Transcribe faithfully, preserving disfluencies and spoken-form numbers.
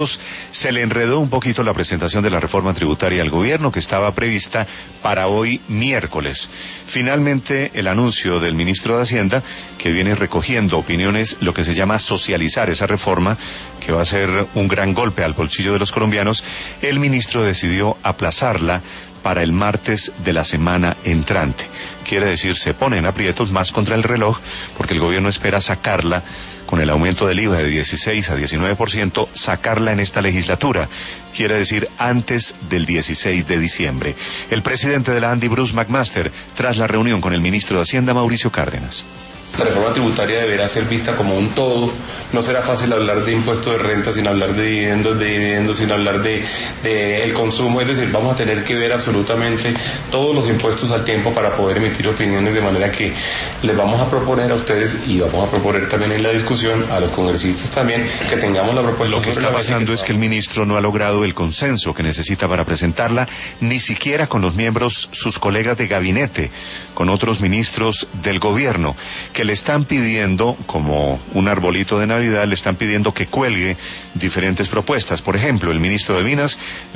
Se le enredó un poquito la presentación de la reforma tributaria al gobierno, que estaba prevista para hoy miércoles. Finalmente, el anuncio del ministro de Hacienda, que viene recogiendo opiniones, lo que se llama socializar esa reforma, que va a ser un gran golpe al bolsillo de los colombianos, el ministro decidió aplazarla para el martes de la semana entrante. Quiere decir, se ponen aprietos más contra el reloj, porque el gobierno espera sacarla con el aumento del I V A de dieciséis a diecinueve por ciento, sacarla en esta legislatura, quiere decir antes del dieciséis de diciembre. El presidente de la ANDI, Bruce McMaster, tras la reunión con el ministro de Hacienda, Mauricio Cárdenas. La reforma tributaria deberá ser vista como un todo. No será fácil hablar de impuesto de renta sin hablar de dividendos, de dividendos sin hablar de, de el consumo. Es decir, vamos a tener que ver absolutamente todos los impuestos al tiempo para poder emitir opiniones, de manera que les vamos a proponer a ustedes, y vamos a proponer también en la discusión a los congresistas también, que tengamos la propuesta. Lo que está pasando es que el ministro no ha logrado el consenso que necesita para presentarla, ni siquiera con los miembros, sus colegas de gabinete, con otros ministros del gobierno, que le están pidiendo, como un arbolito de Navidad, le están pidiendo que cuelgue diferentes propuestas. Por ejemplo, el ministro de Minas